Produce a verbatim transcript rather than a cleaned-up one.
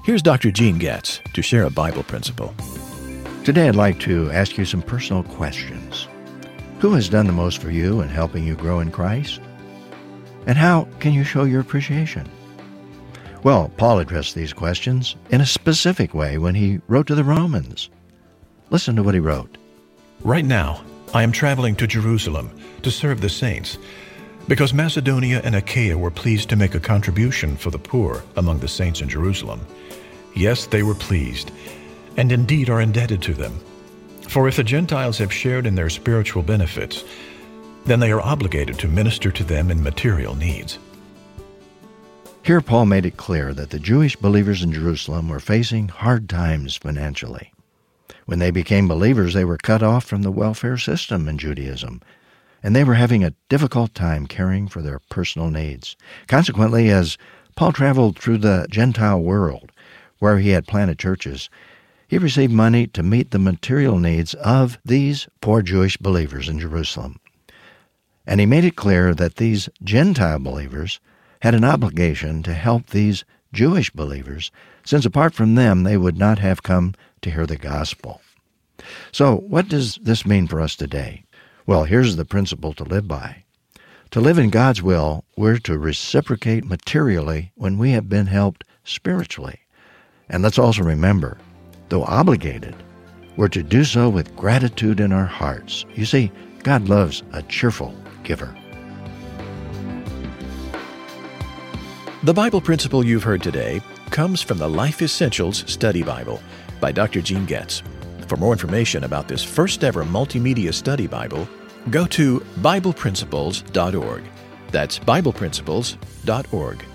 Here's Doctor Gene Getz to share a Bible principle. Today I'd like to ask you some personal questions. Who has done the most for you in helping you grow in Christ? And how can you show your appreciation? Well, Paul addressed these questions in a specific way when he wrote to the Romans. Listen to what he wrote. Right now, I am traveling to Jerusalem to serve the saints, because Macedonia and Achaia were pleased to make a contribution for the poor among the saints in Jerusalem. Yes, they were pleased, and indeed are indebted to them. For if the Gentiles have shared in their spiritual benefits, then they are obligated to minister to them in material needs. Here Paul made it clear that the Jewish believers in Jerusalem were facing hard times financially. When they became believers, they were cut off from the welfare system in Judaism, and they were having a difficult time caring for their personal needs. Consequently, as Paul traveled through the Gentile world, where he had planted churches, he received money to meet the material needs of these poor Jewish believers in Jerusalem. And he made it clear that these Gentile believers had an obligation to help these Jewish believers, since apart from them they would not have come to hear the gospel. So what does this mean for us today? Well, here's the principle to live by. To live in God's will, we're to reciprocate materially when we have been helped spiritually. And let's also remember, though obligated, we're to do so with gratitude in our hearts. You see, God loves a cheerful giver. The Bible principle you've heard today comes from the Life Essentials Study Bible by Doctor Gene Getz. For more information about this first-ever multimedia study Bible, go to Bible Principles dot org. That's Bible Principles dot org.